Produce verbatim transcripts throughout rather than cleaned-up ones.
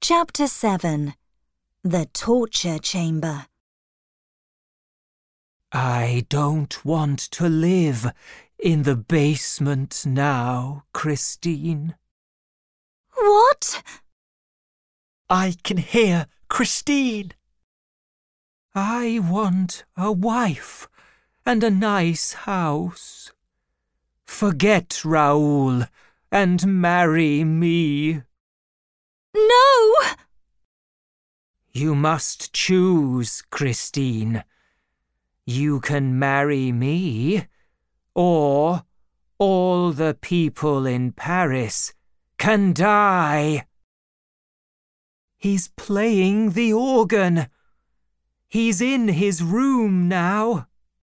Chapter seven. The Torture Chamber. I don't want to live in the basement now, Christine. What? I can hear Christine. I want a wife and a nice house. Forget Raoul and marry me. No! You must choose, Christine. You can marry me, or all the people in Paris can die. He's playing the organ. He's in his room now.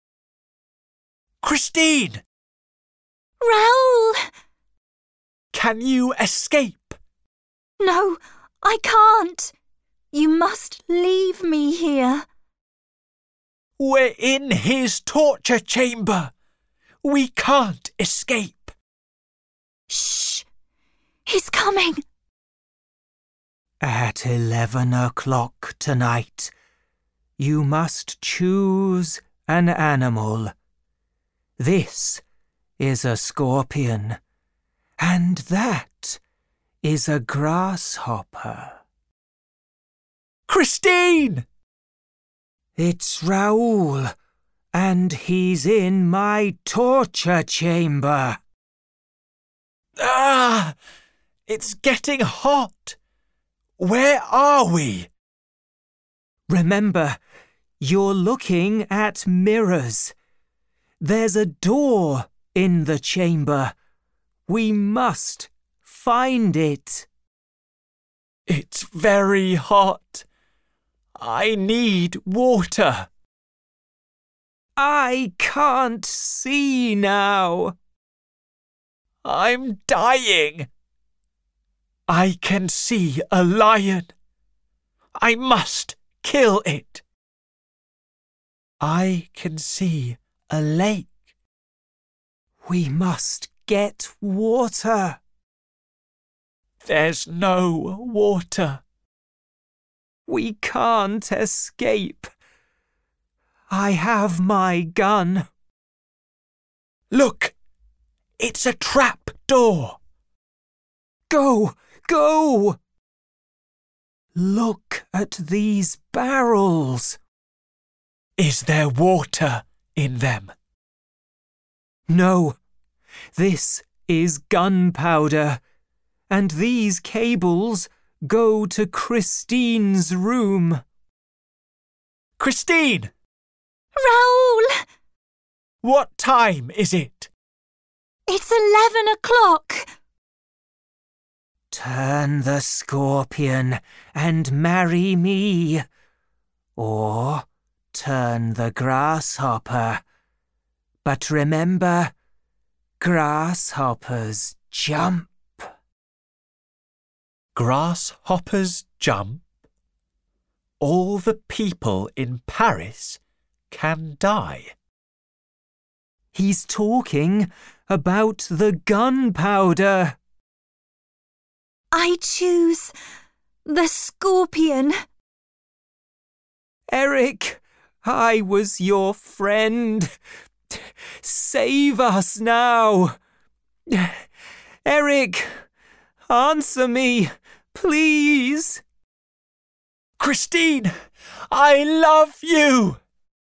Christine! Raoul! Can you escape? No, I can't. You must leave me here. We're in his torture chamber. We can't escape. Shh! He's coming. At eleven o'clock tonight, you must choose an animal. This is a scorpion, and that is a grasshopper. Christine! It's Raoul, and he's in my torture chamber. Ah! It's getting hot. Where are we? Remember, you're looking at mirrors. There's a door in the chamber. We must find it. It's very hot. I need water. I can't see now. I'm dying. I can see a lion. I must kill it. I can see a lake. We must get water. There's no water. We can't escape. I have my gun. Look! It's a trap door. Go! Go! Look at these barrels. Is there water in them? No. This is gunpowder, and these cables go to Christine's room. Christine! Raoul! What time is it? It's eleven o'clock. Turn the scorpion and marry me, or turn the grasshopper. But remember, grasshoppers jump. Grasshoppers jump? All the people in Paris can die. He's talking about the gunpowder. I choose the scorpion. Eric, I was your friend. Save us now. Eric, answer me, please. Christine, I love you.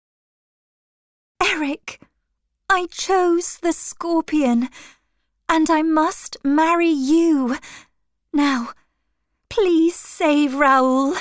Eric, I chose the scorpion, and I must marry you. Now, please save Raoul.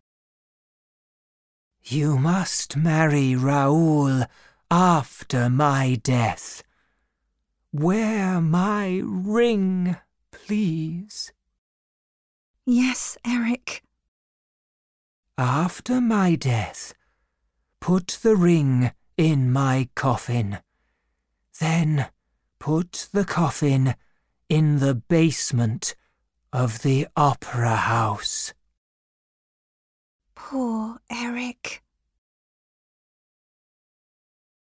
You must marry Raoul after my death. Wear my ring, please. Yes, Eric. After my death, put the ring in my coffin. Then put the coffin in the basement of the opera house. Poor Eric.